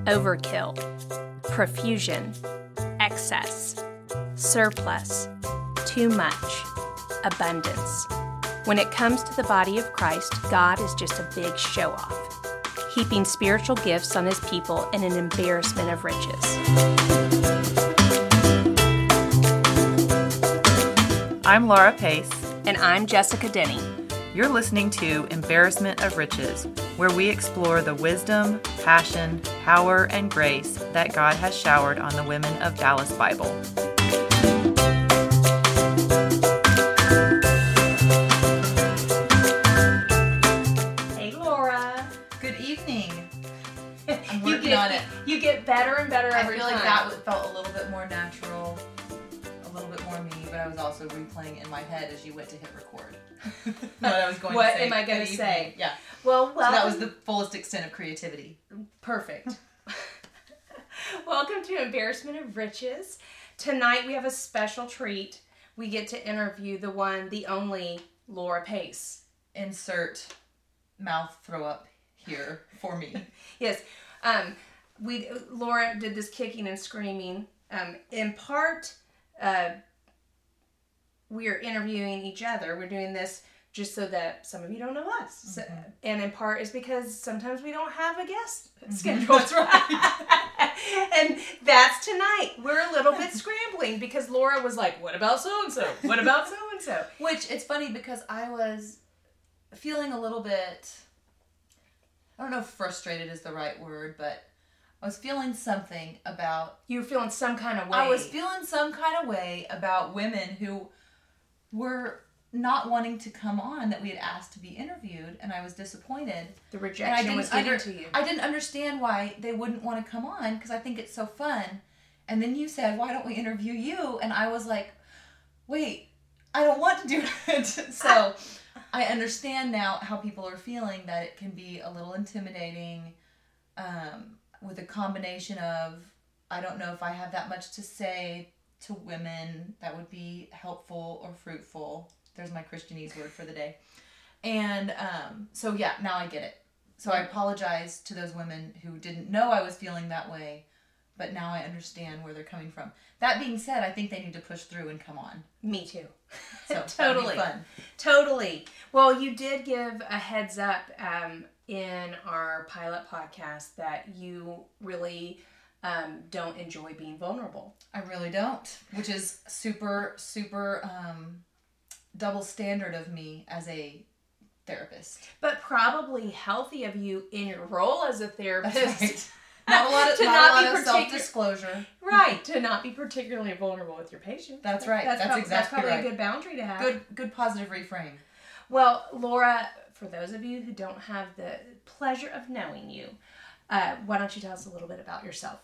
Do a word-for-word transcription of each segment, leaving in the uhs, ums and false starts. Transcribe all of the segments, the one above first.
overkill, profusion, excess, surplus, too much, abundance. When it comes to the body of Christ, God is just a big show-off, heaping spiritual gifts on his people in an embarrassment of riches. I'm Laura Pace. And I'm Jessica Denny. You're listening to Embarrassment of Riches, where we explore the wisdom, passion, power, and grace that God has showered on the women of Dallas Bible. Hey, Laura. Good evening. I'm You working get, on it. You get better and better I every feel time. like that felt a little bit more natural, a little bit more me, but I was also replaying in my head as you went to hit record. what I was going What to say. am I going Good to evening. say? Yeah. Well, welcome. So that was the fullest extent of creativity. Perfect. Welcome to Embarrassment of Riches. Tonight we have a special treat. We get to interview the one, the only Laura Pace. Insert mouth throw up here for me. Yes. Um, we Laura did this kicking and screaming. Um, in part, uh, we are interviewing each other. We're doing this just so that some of you don't know us. So, Mm-hmm. and in part is because sometimes we don't have a guest Mm-hmm. scheduled. That's right. And that's tonight. We're a little bit scrambling because Laura was like, what about so-and-so? What about so-and-so? Which, it's funny because I was feeling a little bit, I don't know if frustrated is the right word, but I was feeling something about, You were feeling some kind of way. I was feeling some kind of way about women who were not wanting to come on that we had asked to be interviewed, and I was disappointed. The And I rejection didn't was getting under- to you. I didn't understand why they wouldn't want to come on because I think it's so fun. And then you said, why don't we interview you? And I was like, wait, I don't want to do it. So I understand now how people are feeling, that it can be a little intimidating um, with a combination of, I don't know if I have that much to say to women that would be helpful or fruitful. There's my Christianese word for the day. And um, so, yeah, now I get it. So I apologize to those women who didn't know I was feeling that way, but now I understand where they're coming from. That being said, I think they need to push through and come on. Me too. So Totally. that'd be fun. Totally. Well, you did give a heads up um, in our pilot podcast that you really um, don't enjoy being vulnerable. I really don't, which is super, super um, double standard of me as a therapist. But probably healthy of you in your role as a therapist. That's right. Not a lot of, To not not a lot be of particular- self-disclosure. Right. To not be particularly vulnerable with your patients. That's right. That's prob- exactly That's probably right. a good boundary to have. Good, good positive reframe. Well, Laura, for those of you who don't have the pleasure of knowing you, uh, why don't you tell us a little bit about yourself?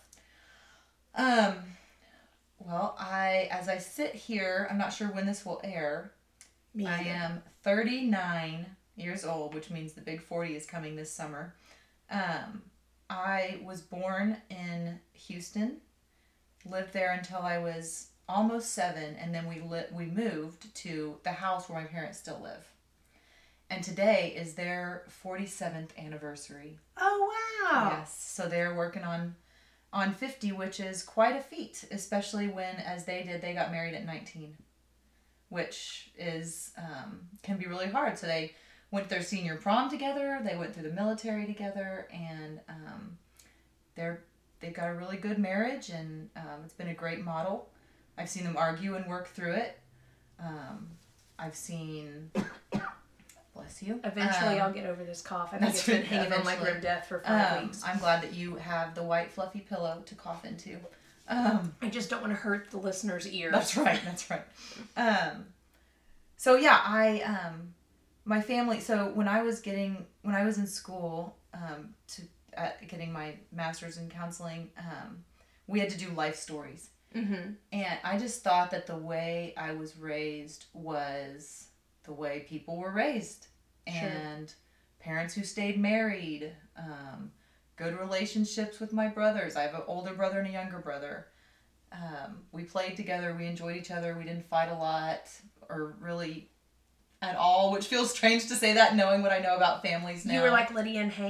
Um, well, I, as I sit here, I'm not sure when this will air. Me I either. am thirty-nine years old, which means the big forty is coming this summer. Um, I was born in Houston, lived there until I was almost seven, and then we li- we moved to the house where my parents still live. And today is their forty-seventh anniversary. Oh, wow. Yes, so they're working on on fifty, which is quite a feat, especially when, as they did, they got married at nineteen, which is um, can be really hard. So they went to their senior prom together, they went through the military together, and um, they're they've got a really good marriage, and um, it's been a great model. I've seen them argue and work through it. Um, I've seen... Bless you. Eventually, Um, I'll get over this cough. I think that's it's been right, hanging on my eventually. grim death for five Um, weeks. I'm glad that you have the white fluffy pillow to cough into. Um, I just don't want to hurt the listener's ears. that's right. That's right. Um, so yeah, I um, my family. So when I was getting when I was in school um, to uh, getting my master's in counseling, um, we had to do life stories, Mm-hmm. and I just thought that the way I was raised was the way people were raised, Sure. and parents who stayed married. Um, good relationships with my brothers. I have an older brother and a younger brother. Um, we played together. We enjoyed each other. We didn't fight a lot or really at all, which feels strange to say that knowing what I know about families now. You were like Lydia and Hank?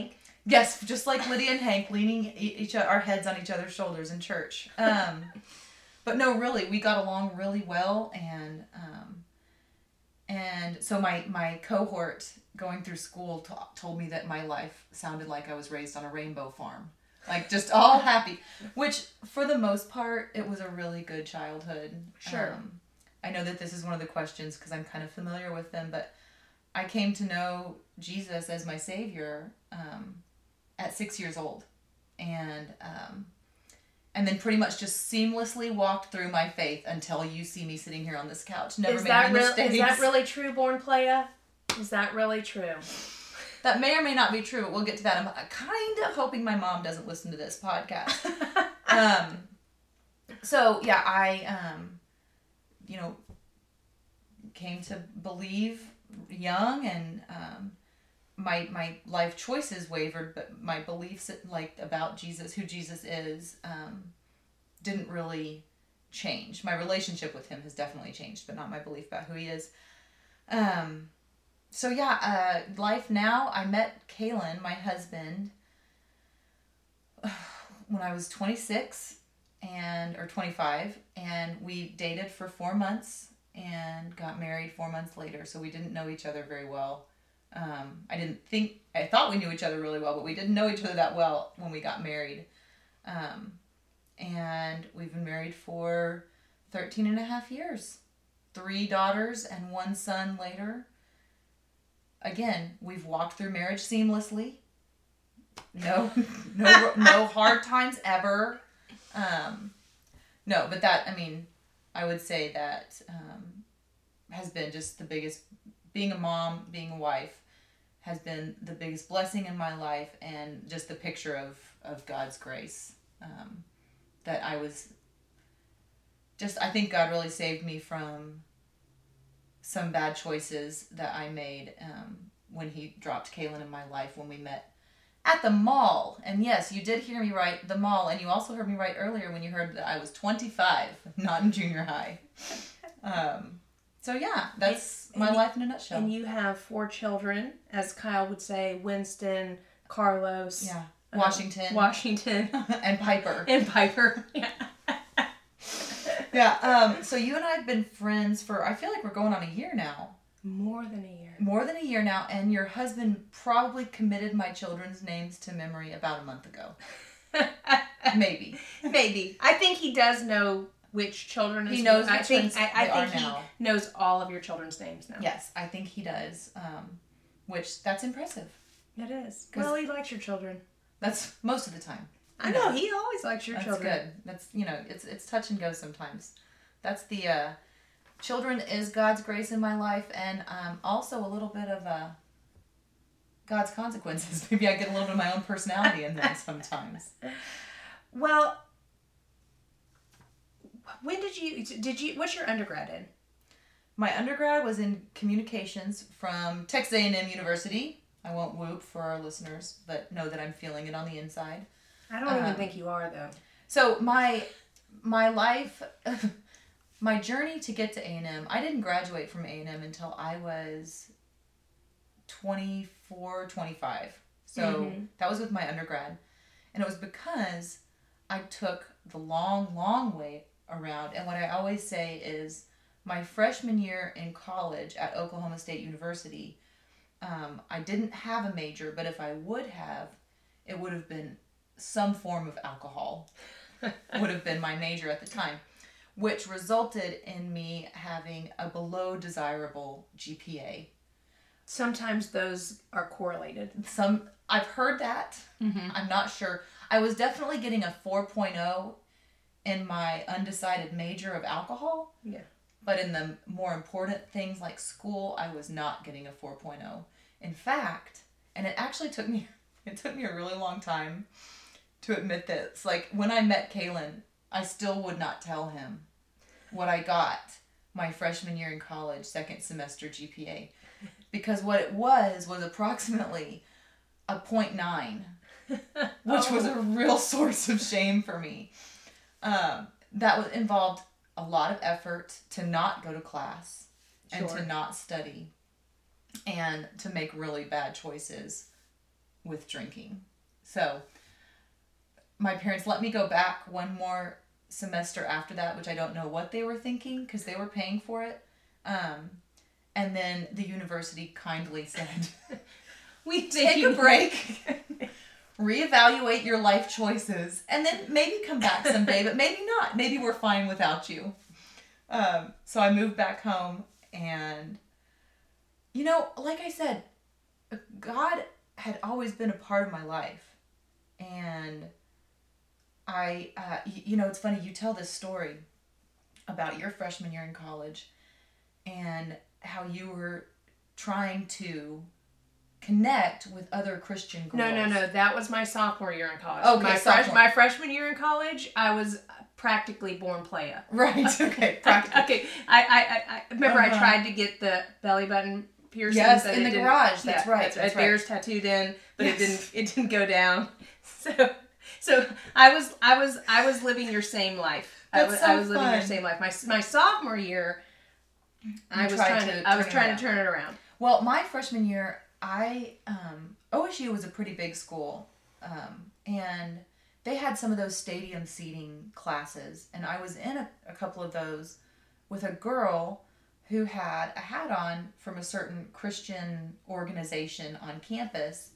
Yes, just like Lydia and Hank leaning each our heads on each other's shoulders in church. Um, but no, really, we got along really well, and um, and so my my cohort going through school t- told me that my life sounded like I was raised on a rainbow farm, like just all happy. Which, for the most part, it was a really good childhood. Sure. Um, I know that this is one of the questions because I'm kind of familiar with them, but I came to know Jesus as my Savior um, at six years old, and um, and then pretty much just seamlessly walked through my faith until you see me sitting here on this couch. Never is made that any real, mistakes. Is that really true, Born Playa? Is that really true? That may or may not be true, but we'll get to that. I'm kind of hoping my mom doesn't listen to this podcast. um, so yeah, I um, you know came to believe young, and um, my my life choices wavered, but my beliefs like about Jesus, who Jesus is, um, didn't really change. My relationship with him has definitely changed, but not my belief about who he is. Um, so yeah, uh, life now. I met Kaylin, my husband, when I was twenty-six and or twenty-five, and we dated for four months and got married four months later. So we didn't know each other very well. Um, I didn't think, I thought we knew each other really well, but we didn't know each other that well when we got married. Um, and we've been married for thirteen and a half years. Three daughters and one son later. Again, we've walked through marriage seamlessly. No, no, no hard times ever. Um, no, but that, I mean, I would say that um, has been just the biggest, being a mom, being a wife, has been the biggest blessing in my life, and just the picture of, of God's grace. Um, that I was, just, I think God really saved me from some bad choices that I made um, when he dropped Kaylin in my life when we met at the mall. And yes, you did hear me right, the mall. And you also heard me right earlier when you heard that I was twenty-five, not in junior high. Um, so yeah, that's and, my and life in a nutshell. And you have four children, as Kyle would say, Winston, Carlos. Yeah. Washington. Um, Washington. and Piper. And Piper. Yeah. Yeah. Um, so you and I have been friends for, I feel like we're going on a year now. More than a year. More than a year now, and your husband probably committed my children's names to memory about a month ago. Maybe. Maybe. I think he does know which children. He knows I which think, ones I, I they think are he now. knows all of your children's names now. Yes, I think he does. Um, which that's impressive. It is. Well, he likes your children. That's most of the time. I know, he always likes your that's children. That's good. That's, you know, it's it's touch and go sometimes. That's the uh, children is God's grace in my life, and um, also a little bit of uh, God's consequences. Maybe I get a little bit of my own personality in them sometimes. Well, when did you did you what's your undergrad in? My undergrad was in communications from Texas A and M University. I won't whoop for our listeners, but know that I'm feeling it on the inside. I don't um, even think you are, though. So my my life, my journey to get to A and M, I didn't graduate from A and M until I was twenty-four, twenty-five. So mm-hmm. that was with my undergrad. And it was because I took the long, long way around. And what I always say is my freshman year in college at Oklahoma State University, um, I didn't have a major, but if I would have, it would have been some form of alcohol. Would have been my major at the time, which resulted in me having a below desirable G P A. Sometimes those are correlated. Some I've heard that. Mm-hmm. I'm not sure. I was definitely getting a four point oh in my undecided major of alcohol. Yeah. But in the more important things like school, I was not getting a four point oh. In fact, and it actually took me it took me a really long time to admit this. Like, when I met Kaylin, I still would not tell him what I got my freshman year in college, second semester G P A. Because what it was was approximately a point nine, which oh. was a real source of shame for me. Um, that was, involved a lot of effort to not go to class and sure. to not study and to make really bad choices with drinking. So my parents let me go back one more semester after that, which I don't know what they were thinking because they were paying for it. Um, and then the university kindly said, we take a break, reevaluate your life choices, and then maybe come back someday, but maybe not. Maybe we're fine without you. Um, so I moved back home, and, you know, like I said, God had always been a part of my life. And I, uh, you, you know, it's funny, you tell this story about your freshman year in college and how you were trying to connect with other Christian girls. No, no, no. That was my sophomore year in college. Okay, my, sophomore. fresh, my freshman year in college, I was practically born playa. Right, okay. Practically. Okay, I, I, I remember uh-huh. I tried to get the belly button piercings. Yes, in the garage. That's yeah, right. That's, that's right. right. Bears tattooed in, but yes. it didn't. It didn't go down. So, so I was, I was, I was living your same life. That's I was, so I was fun. living your same life. My my sophomore year, you I was trying to, I was trying to turn it around. Well, my freshman year, I um, O S U was a pretty big school, um, and they had some of those stadium seating classes, and I was in a, a couple of those with a girl who had a hat on from a certain Christian organization on campus,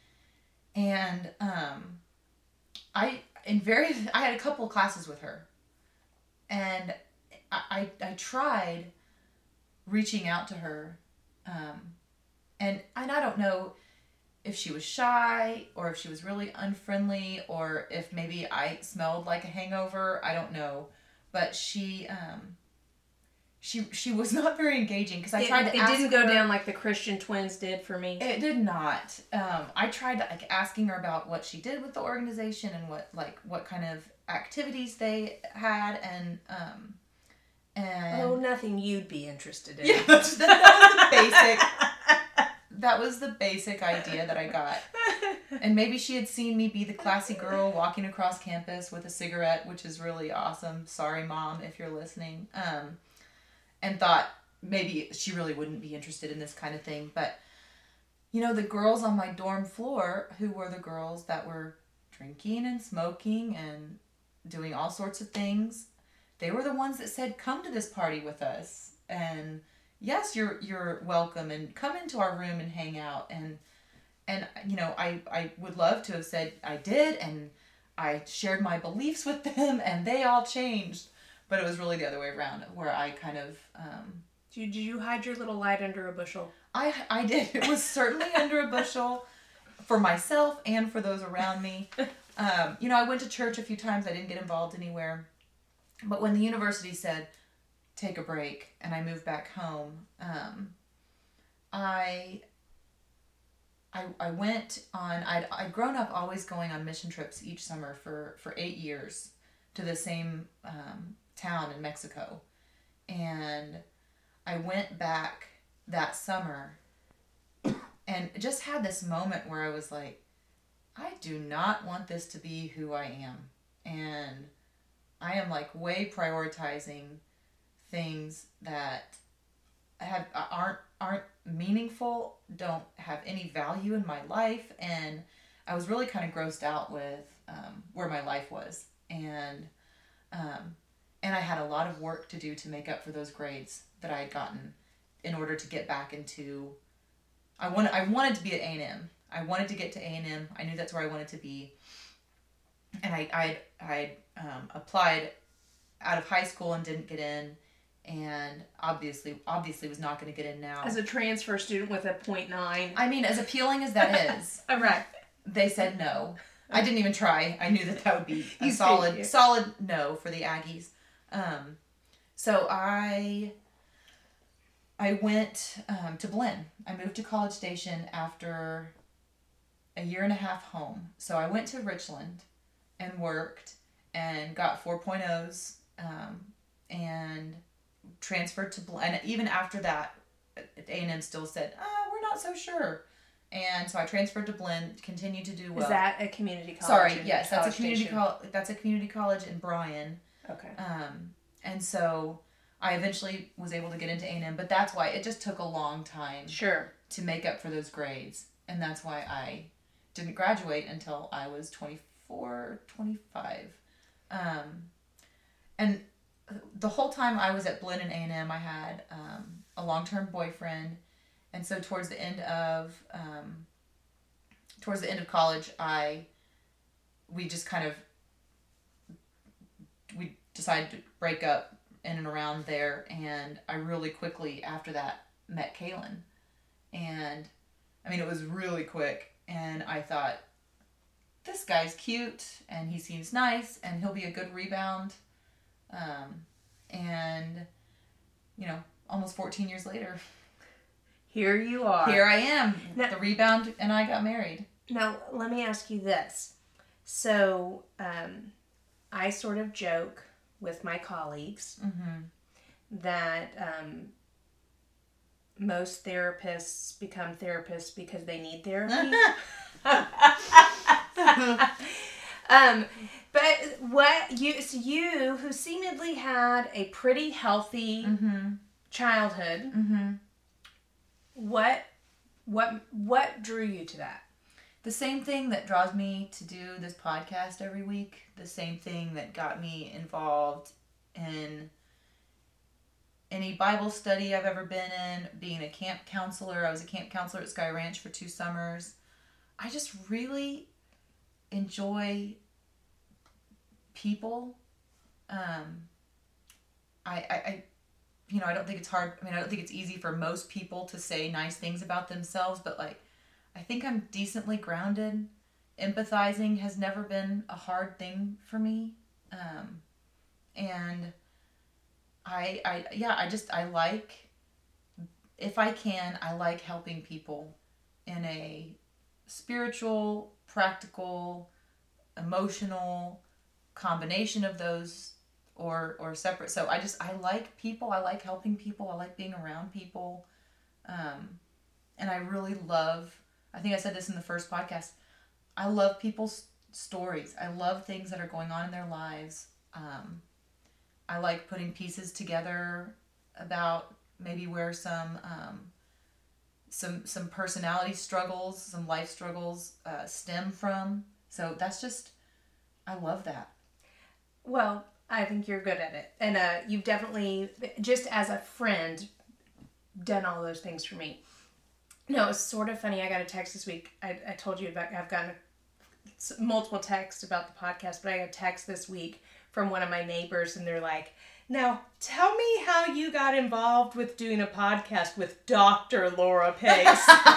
and um, I in very I had a couple of classes with her, and I I, I tried reaching out to her, um, and and I don't know if she was shy or if she was really unfriendly or if maybe I smelled like a hangover. I don't know, but she um, she she was not very engaging because I it, tried to. It ask didn't go her, down like the Christian Twins did for me. It did not. Um, I tried to, like asking her about what she did with the organization and what like what kind of activities they had and. Um, And oh, nothing you'd be interested in. Yeah, that, that was the basic. That was the basic idea that I got. And maybe she had seen me be the classy girl walking across campus with a cigarette, which is really awesome. Sorry, Mom, if you're listening. Um, and thought maybe she really wouldn't be interested in this kind of thing. But, you know, the girls on my dorm floor, who were the girls that were drinking and smoking and doing all sorts of things, they were the ones that said, come to this party with us. And yes, you're you're welcome and come into our room and hang out. And, and you know, I, I would love to have said I did. And I shared my beliefs with them and they all changed. But it was really the other way around where I kind of... Um, did, you, did you hide your little light under a bushel? I, I did. It was certainly under a bushel for myself and for those around me. Um, you know, I went to church a few times. I didn't get involved anywhere. But when the university said, take a break, and I moved back home, um, I, I I went on, I'd, I'd grown up always going on mission trips each summer for, for eight years to the same um, town in Mexico. And I went back that summer and just had this moment where I was like, I do not want this to be who I am. And I am like way prioritizing things that have aren't aren't meaningful, don't have any value in my life, and I was really kind of grossed out with um, where my life was, and um, and I had a lot of work to do to make up for those grades that I had gotten in order to get back into. I wanted I wanted to be at A and M. I wanted to get to A and M. I knew that's where I wanted to be, and I I I. Um, applied out of high school and didn't get in, and obviously obviously was not going to get in now. As a transfer student with a point nine. I mean, as appealing as that is, all right. They said no. I didn't even try. I knew that that would be a You solid think, yeah. solid no for the Aggies. Um, so I I went um, to Blinn. I moved to College Station after a year and a half home. So I went to Richland and worked and got four point ohs um, and transferred to Blinn. And even after that, A and M still said, oh, we're not so sure. And so I transferred to Blinn, continued to do well. Is that a community college? Sorry, yes, that's a College community Station? college. That's a community college in Bryan. Okay. Um, and so I eventually was able to get into A and M, but that's why it just took a long time Sure. to make up for those grades, and that's why I didn't graduate until I was twenty-four, twenty-five. Um, and the whole time I was at Blinn and A and M, I had um, a long-term boyfriend. And so towards the end of um, towards the end of college, I we just kind of we decided to break up in and around there. And I really quickly after that met Kaylin. And I mean, it was really quick. And I thought, this guy's cute and he seems nice and he'll be a good rebound. Um, and, you know, almost fourteen years later, here you are. Here I am. Now, the rebound and I got married. Now, let me ask you this. So, um, I sort of joke with my colleagues mm-hmm. that um, most therapists become therapists because they need therapy. um, but what you, so you who seemingly had a pretty healthy mm-hmm. childhood, mm-hmm. what, what, what drew you to that? The same thing that draws me to do this podcast every week. The same thing that got me involved in any Bible study I've ever been in, being a camp counselor. I was a camp counselor at Sky Ranch for two summers. I just really enjoy people. Um, I, I, I, you know, I don't think it's hard. I mean, I don't think it's easy for most people to say nice things about themselves, but like, I think I'm decently grounded. Empathizing has never been a hard thing for me. Um, and I, I, yeah, I just, I like, if I can, I like helping people in a spiritual, practical, emotional combination of those or, or separate. So I just, I like people. I like helping people. I like being around people. Um, and I really love, I think I said this in the first podcast, I love people's stories. I love things that are going on in their lives. Um, I like putting pieces together about maybe where some um, some some personality struggles, some life struggles uh, stem from. So that's just, I love that. Well, I think you're good at it. And uh, you've definitely, just as a friend, done all those things for me. No, it's sort of funny. I got a text this week. I, I told you about, I've gotten multiple texts about the podcast, but I got a text this week from one of my neighbors, and they're like, now, tell me how you got involved with doing a podcast with Doctor Laura Pace.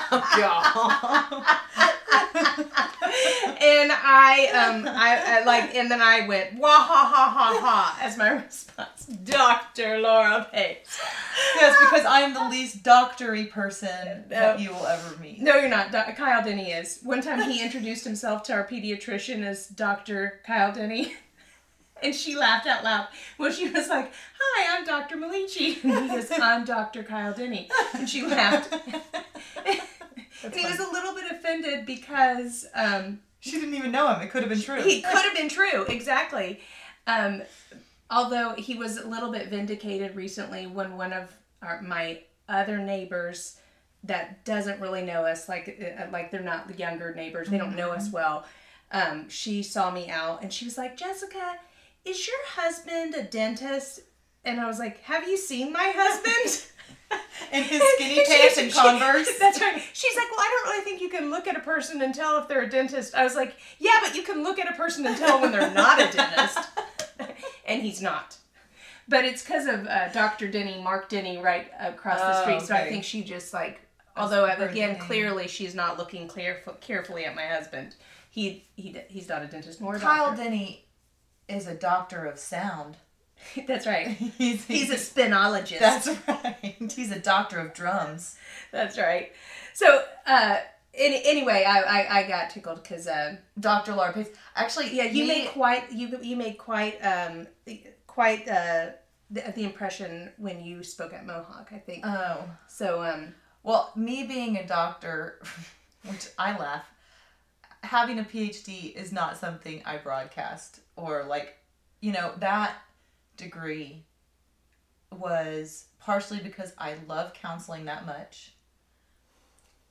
And I, um, I, I like, and then I went, wah ha ha ha ha, as my response. Doctor Laura Pace. Yes, because I am the least doctory person that you will ever meet. No, you're not. Do- Kyle Denny is. One time he introduced himself to our pediatrician as Doctor Kyle Denny. And she laughed out loud. Well, she was like, hi, I'm Doctor Malici. And he goes, I'm Doctor Kyle Denny. And she laughed. And he was a little bit offended because... Um, she didn't even know him. It could have been true. He could have been true, exactly. Um, although he was a little bit vindicated recently when one of our, my other neighbors that doesn't really know us, like uh, like they're not the younger neighbors, they don't know us well, um, she saw me out and she was like, Jessica, is your husband a dentist? And I was like, have you seen my husband? In his skinny pants and Converse. That's right. She's like, well, I don't really think you can look at a person and tell if they're a dentist. I was like, yeah, but you can look at a person and tell when they're not a dentist. And he's not. But it's because of uh, Doctor Denny, Mark Denny, right across the street. Oh, okay. So I think she just like, although That's again, name. clearly she's not looking clear, carefully at my husband. He he he's not a dentist nor a Kyle doctor. Denny is a doctor of sound. That's right. he's, He's a spinologist. That's right. He's a doctor of drums. That's right. So, uh, any, anyway, I, I, I got tickled because uh, Doctor Laura Pace. Actually, yeah, you me, made quite you you made quite um quite uh the, the impression when you spoke at Mohawk, I think. Oh, so um. Well, me being a doctor, which I laugh, having a P H D is not something I broadcast or like, you know, that degree was partially because I love counseling that much.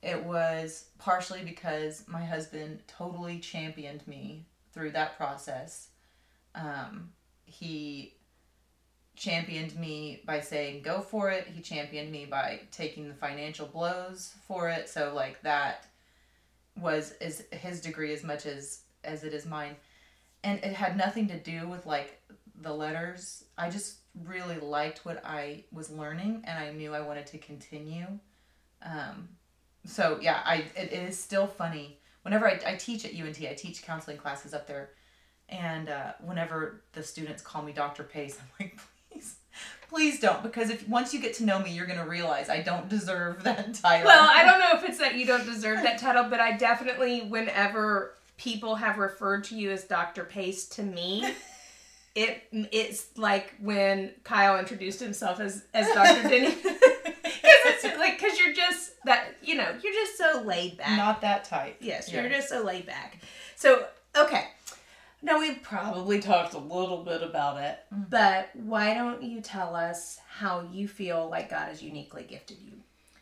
it was partially because my husband totally championed me through that process. Um, he championed me by saying, go for it. He championed me by taking the financial blows for it. So, like, that was is his degree as much as, as it is mine. And it had nothing to do with, like, the letters. I just really liked what I was learning, and I knew I wanted to continue. Um, so, yeah, I it, it is still funny. Whenever I, I teach at U N T, I teach counseling classes up there. And uh, whenever the students call me Doctor Pace, I'm like, please, please don't. Because if once you get to know me, you're going to realize I don't deserve that title. Well, I don't know if it's that you don't deserve that title, but I definitely, whenever people have referred to you as Doctor Pace to me, it it's like when Kyle introduced himself as, as Doctor Denny. Because it's like, because you're just, that, you know, you're just so laid back. Not that type. Yes, Yes. you're just so laid back. So, okay. Now, we've probably talked a little bit about it, mm-hmm. but why don't you tell us how you feel like God has uniquely gifted you?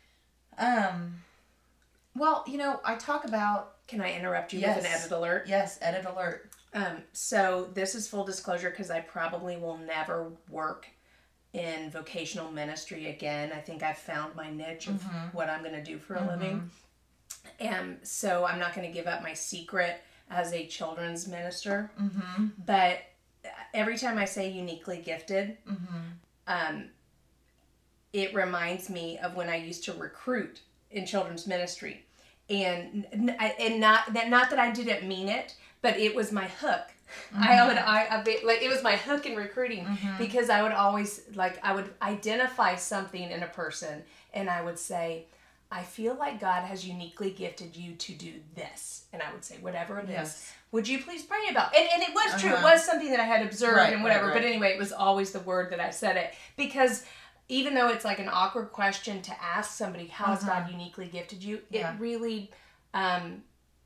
Um, well, you know, I talk about... Can I interrupt you yes. with an edit alert? Yes, edit alert. Um, so this is full disclosure because I probably will never work in vocational ministry again. I think I've found my niche of mm-hmm. what I'm going to do for a mm-hmm. living. And so I'm not going to give up my secret as a children's minister. Mm-hmm. But every time I say uniquely gifted, mm-hmm. um, it reminds me of when I used to recruit in children's ministry. And and not that not that I didn't mean it, but it was my hook. Mm-hmm. I would I, I like it was my hook in recruiting mm-hmm. because I would always like I would identify something in a person and I would say, I feel like God has uniquely gifted you to do this, and I would say whatever it yes. is. Would you please pray about it? And, and it was uh-huh. true. It was something that I had observed right, and whatever. Right, right. But anyway, it was always the word that I said it because. Even though it's like an awkward question to ask somebody, how has uh-huh. God uniquely gifted you? Yeah. It really, um,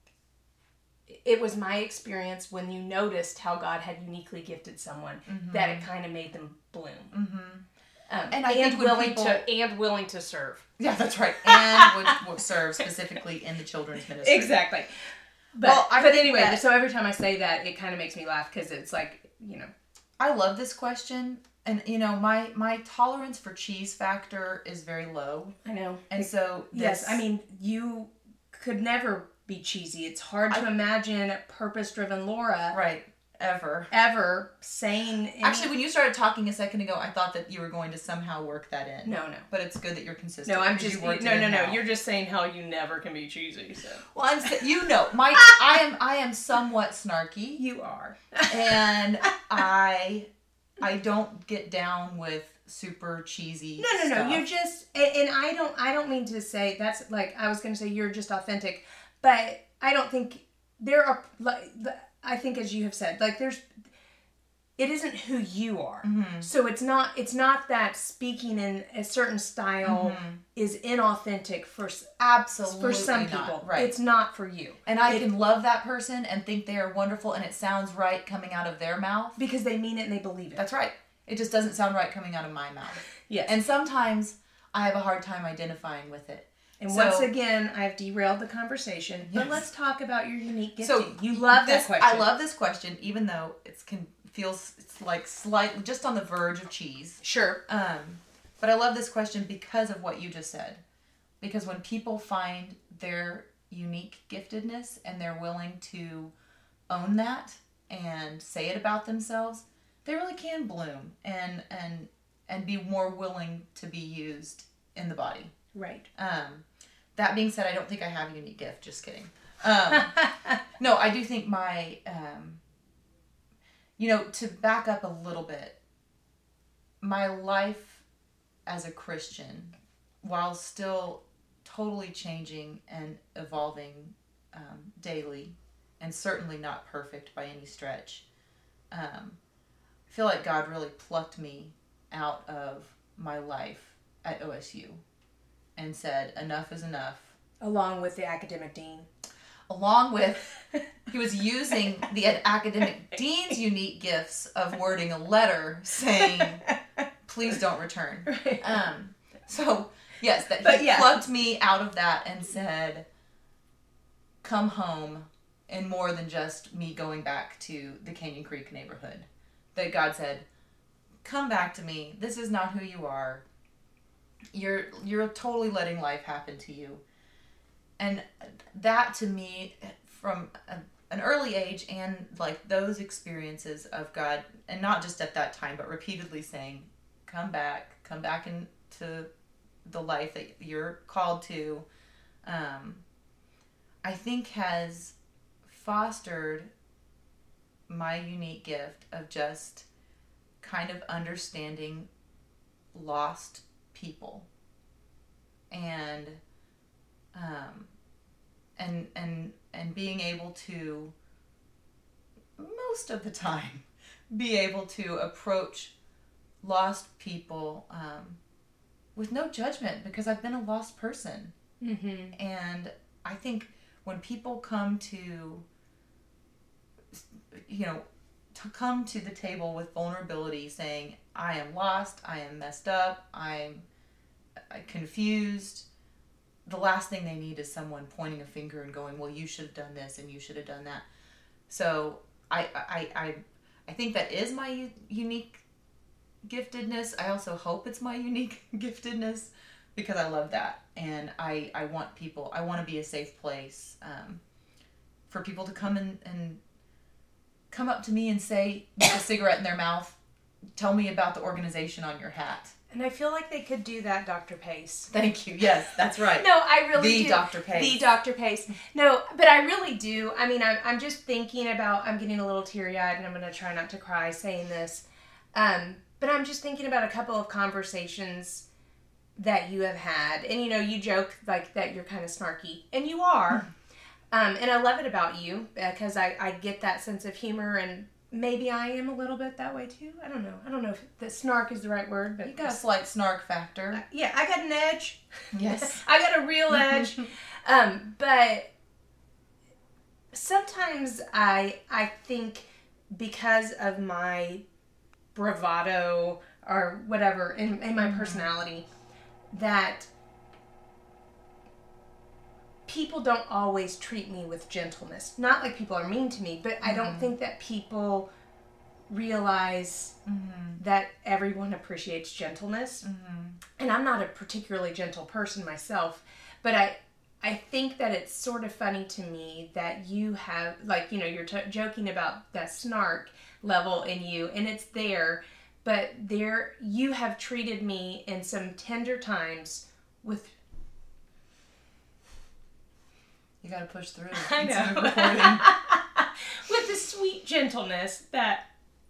it was my experience when you noticed how God had uniquely gifted someone mm-hmm. that it kind of made them bloom. Mm-hmm. Um, and I and think willing people... to and willing to serve. Yeah, that's right. And would, would serve specifically in the children's ministry. Exactly. But well, I but anyway, that... so every time I say that, it kind of makes me laugh because it's like, you know. I love this question. And, you know, my, my tolerance for cheese factor is very low. I know. And so, this... Yes, I mean, you could never be cheesy. It's hard to I... imagine purpose-driven Laura. Right. Ever. Ever saying... Any... Actually, when you started talking a second ago, I thought that you were going to somehow work that in. No, no. But it's good that you're consistent. No, I'm just... You, no, no, no. Now. You're just saying how you never can be cheesy, so... Well, I'm... You know, my... I am I am somewhat snarky. You are. And I... I don't get down with super cheesy No, no, no. stuff. You're just, and, and I don't, I don't mean to say that's like I was going to say you're just authentic, but I don't think there are like I think as you have said, like there's, it isn't who you are. Mm-hmm. So it's not, it's not that speaking in a certain style mm-hmm. is inauthentic for absolutely for some not. people. Right. It's not for you, and I it, can love that person and think they are wonderful, and it sounds right coming out of their mouth because they mean it and they believe it. That's right. It just doesn't sound right coming out of my mouth. Yes, and sometimes I have a hard time identifying with it. And so, once again, I've derailed the conversation. Yes. But let's talk about your unique gifting. So you love this, that question. I love this question, even though it's can feels it's like slightly just on the verge of cheese. Sure. Um, but I love this question because of what you just said. Because when people find their unique giftedness and they're willing to own that and say it about themselves, they really can bloom and and and be more willing to be used in the body. Right. Um, that being said, I don't think I have a unique gift. Just kidding. Um, no, I do think my, um, you know, to back up a little bit, my life as a Christian, while still totally changing and evolving um, daily, and certainly not perfect by any stretch, um, I feel like God really plucked me out of my life at O S U and said, enough is enough. Along with the academic dean. Along with, he was using the academic dean's unique gifts of wording a letter saying, please don't return. Right. Um, so Yes, that But he yeah. plucked me out of that and said, come home, and more than just me going back to the Canyon Creek neighborhood. That God said, come back to me. This is not who you are. You're you're totally letting life happen to you. And that to me, from a, an early age, and like those experiences of God, and not just at that time, but repeatedly saying, come back, come back into the life that you're called to, um, I think has fostered my unique gift of just kind of understanding lost people. And um, and and and being able to, most of the time, be able to approach lost people um, with no judgment, because I've been a lost person. Mm-hmm. And I think when people come to, you know, to come to the table with vulnerability, saying, I am lost, I am messed up, I'm confused, the last thing they need is someone pointing a finger and going, well, you should have done this and you should have done that. So I I I, I think that is my u- unique giftedness. I also hope it's my unique giftedness, because I love that. And I, I want people, I want to be a safe place um, for people to come and, and come up to me and say, with a cigarette in their mouth, tell me about the organization on your hat. And I feel like they could do that, Doctor Pace. Thank you. Yes, that's right. No, I really the do. Doctor Pace. The Doctor Pace. No, but I really do. I mean, I'm, I'm just thinking about, I'm getting a little teary-eyed, and I'm going to try not to cry saying this. Um, but I'm just thinking about a couple of conversations that you have had. And, you know, you joke like that you're kind of snarky. And you are. Um, and I love it about you, because I, I get that sense of humor, and maybe I am a little bit that way too. I don't know. I don't know if the snark is the right word, but You got a slight snark factor. uh, yeah, I got an edge. Yes. I got a real edge. um, but sometimes I I think because of my bravado or whatever in, in my Mm-hmm. personality, that people don't always treat me with gentleness. Not like people are mean to me, but I don't Mm-hmm. think that people realize Mm-hmm. that everyone appreciates gentleness. Mm-hmm. And I'm not a particularly gentle person myself, but I I think that it's sort of funny to me that you have, like, you know, you're t- joking about that snark level in you, and it's there, but there, you have treated me in some tender times with... You got to push through. I instead of know. recording. with the sweet gentleness that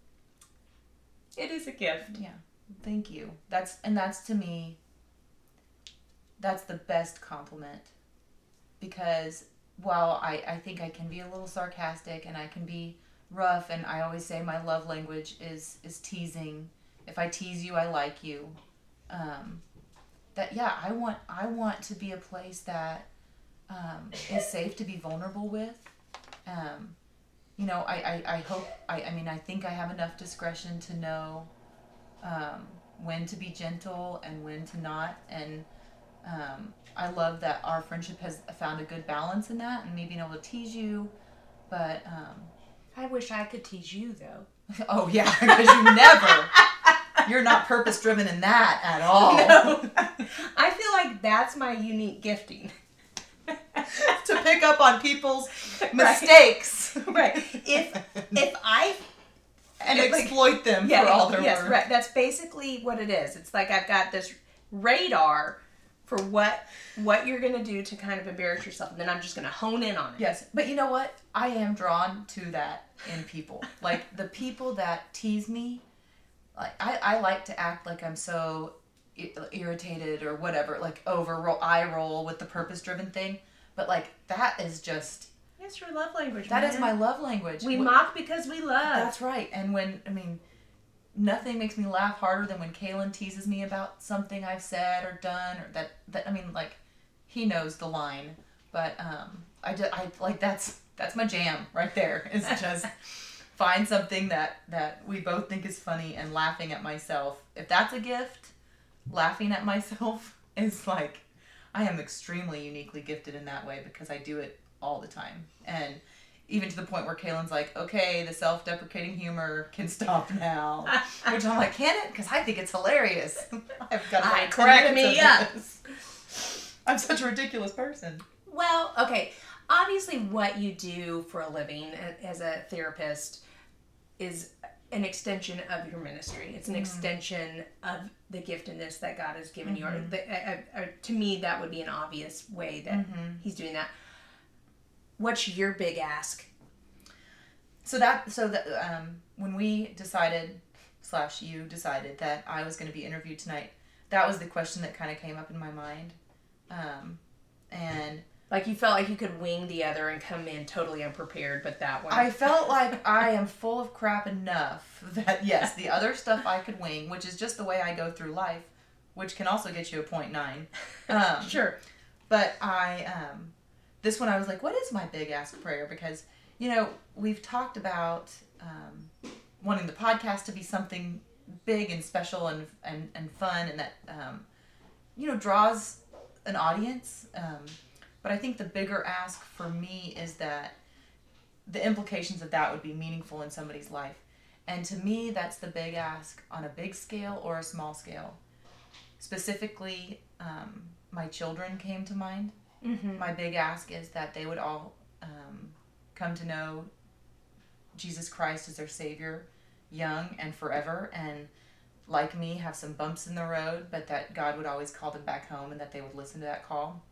it is a gift. Yeah. Thank you. That's and that's to me, that's the best compliment. Because while I, I think I can be a little sarcastic and I can be rough, and I always say my love language is, is teasing. If I tease you, I like you. Um, that yeah, I want I want to be a place that um, is safe to be vulnerable with. Um, you know, I, I, I hope I, I mean I think I have enough discretion to know um, when to be gentle and when to not, and um, I love that our friendship has found a good balance in that, and me being able to tease you, but um, I wish I could tease you, though. oh yeah, because you never, you're not purpose driven in that at all. No. I feel like that's my unique gifting. To pick up on people's mistakes, Right. If if I and Like- exploit them yeah, for all their yes, worth. right. That's basically what it is. It's like I've got this radar for what what you're gonna do to kind of embarrass yourself, and then I'm just gonna hone in on it. Yes, but you know what? I am drawn to that in people. Like the people that tease me, like I, I like to act like I'm so i- irritated or whatever, like over roll, eye roll with the purpose driven thing. But like that is just It's your love language. that man. is my love language. We Wh- mock because we love. That's right. And when I mean, nothing makes me laugh harder than when Kaylin teases me about something I've said or done, or that that I mean, like he knows the line, but um, I just, I like that's that's my jam right there. Is just find something that that we both think is funny and laughing at myself. If that's a gift, laughing at myself is like, I am extremely uniquely gifted in that way because I do it all the time. And even to the point where Kaylin's like, okay, the self-deprecating humor can stop now. Which I'm like, can it? Because I think it's hilarious. I've got I like crack me up. I'm such a ridiculous person. Well, okay. Obviously, what you do for a living as a therapist is an extension of your ministry. It's an mm-hmm. extension of the giftedness that God has given mm-hmm. you. Or the, uh, uh, to me, that would be an obvious way that mm-hmm. he's doing that. What's your big ask? So that so that um, when we decided slash you decided that I was going to be interviewed tonight, that was the question that kind of came up in my mind, um, and like you felt like you could wing the other and come in totally unprepared, but that one I felt like I am full of crap enough that yes, the other stuff I could wing, which is just the way I go through life, which can also get you a point nine. Um, sure, but I. Um, This one I was like, what is my big ask prayer? Because, you know, we've talked about um, wanting the podcast to be something big and special and and, and fun and that, um, you know, draws an audience. Um, but I think the bigger ask for me is that the implications of that would be meaningful in somebody's life. And to me, that's the big ask on a big scale or a small scale. Specifically, um, my children came to mind. Mm-hmm. My big ask is that they would all um, come to know Jesus Christ as their Savior, young and forever, and like me, have some bumps in the road, but that God would always call them back home and that they would listen to that call.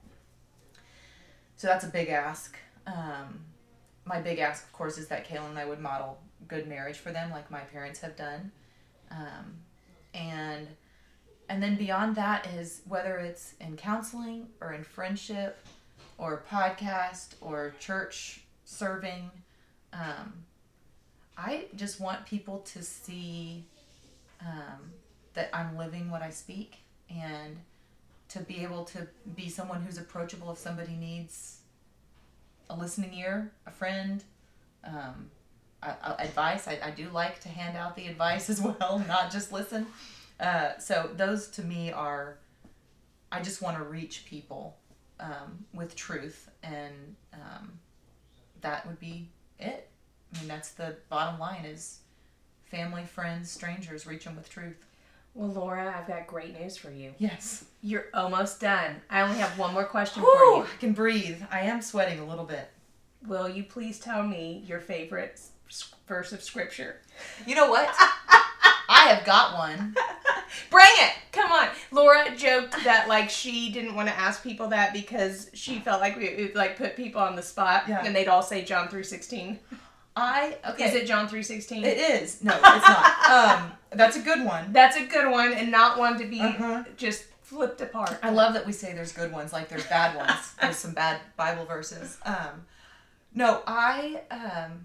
So that's a big ask. Um, my big ask, of course, is that Kaylin and I would model good marriage for them like my parents have done. Um, and... And then beyond that is whether it's in counseling or in friendship or podcast or church serving, um, I just want people to see um, that I'm living what I speak and to be able to be someone who's approachable if somebody needs a listening ear, a friend, um, a, a advice. I, I do like to hand out the advice as well, not just listen. Uh, so those to me are, I just want to reach people um, with truth, and um, that would be it. I mean, that's the bottom line is family, friends, strangers, reach them with truth. Well, Laura, I've got great news for you. Yes. You're almost done. I only have one more question Whew, for you. I can breathe. I am sweating a little bit. Will you please tell me your favorite verse of Scripture? You know what? I have got one. Bring it! Come on. Laura joked that like she didn't want to ask people that because she felt like we would like put people on the spot yeah. and they'd all say John three sixteen. I okay. Is it John three sixteen? It is. No, it's not. um, that's a good one. That's a good one and not one to be uh-huh. just flipped apart. I love that we say there's good ones like there's bad ones. There's some bad Bible verses. Um, no, I um,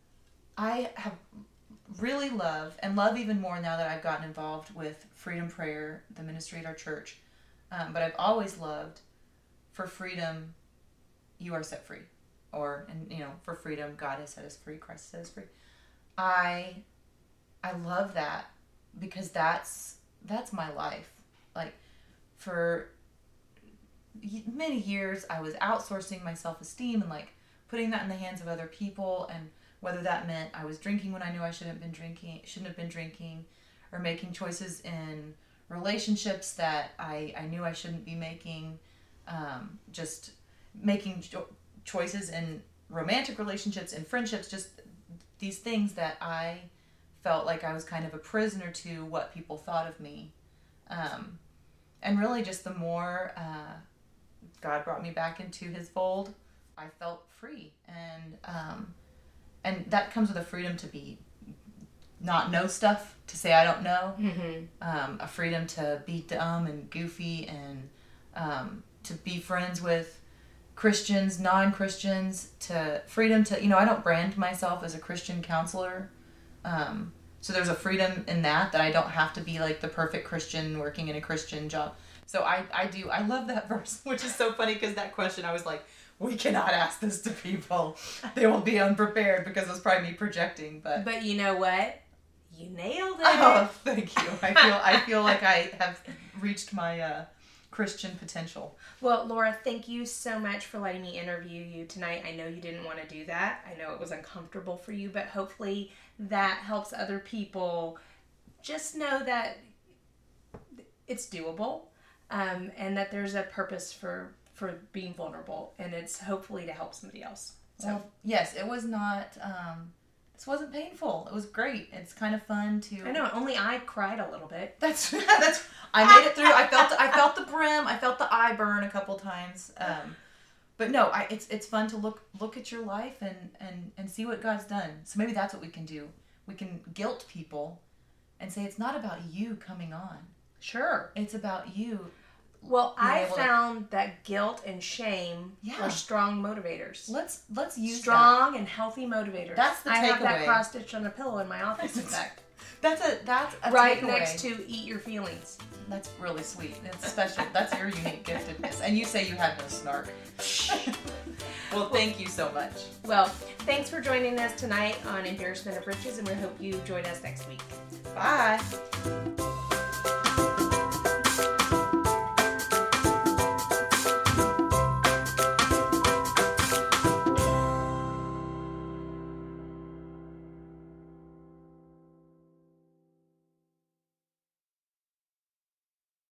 I have really love, and love even more now that I've gotten involved with Freedom Prayer, the ministry at our church. Um, but I've always loved, for freedom, you are set free. Or, and you know, for freedom, God has set us free, Christ has set us free. I, I love that because that's, that's my life. Like, for many years, I was outsourcing my self-esteem and like putting that in the hands of other people, and whether that meant I was drinking when I knew I shouldn't have been drinking, shouldn't have been drinking, or making choices in relationships that I, I knew I shouldn't be making, um, just making cho- choices in romantic relationships and friendships, just these things that I felt like I was kind of a prisoner to what people thought of me. Um, and really just the more uh, God brought me back into his fold, I felt free. And um, and that comes with a freedom to be, not know stuff, to say I don't know. Mm-hmm. Um, a freedom to be dumb and goofy, and um, to be friends with Christians, non-Christians, to freedom to, you know, I don't brand myself as a Christian counselor. Um, so there's a freedom in that, that I don't have to be like the perfect Christian working in a Christian job. So I, I do, I love that verse, which is so funny because that question, I was like, we cannot ask this to people. They will be unprepared because it's probably me projecting, but. But you know what? You nailed it. Oh, thank you. I feel, I feel like I have reached my uh, Christian potential. Well, Laura, thank you so much for letting me interview you tonight. I know you didn't want to do that. I know it was uncomfortable for you, but hopefully that helps other people just know that it's doable, um, and that there's a purpose for, for being vulnerable, and it's hopefully to help somebody else. So. Well, yes, it was not, um, this wasn't painful. It was great. It's kind of fun to... I know, only I cried a little bit. That's, that's, I made it through. I felt, I felt the brim. I felt the eye burn a couple times. Um, but no, I, it's, it's fun to look, look at your life and, and, and see what God's done. So maybe that's what we can do. We can guilt people and say, it's not about you coming on. Sure. It's about you. Well, I able to- found that guilt and shame Yeah. are strong motivators. Let's, let's use Strong and healthy motivators. That's the I have that takeaway. cross stitched on a pillow in my office, in fact. that. That's a, that's a Right takeaway. next to eat your feelings. That's really sweet. It's special. That's your unique giftedness. And you say you have no snark. Well, thank you so much. Well, thanks for joining us tonight on Embarrassment of Riches, and we hope you join us next week. Bye.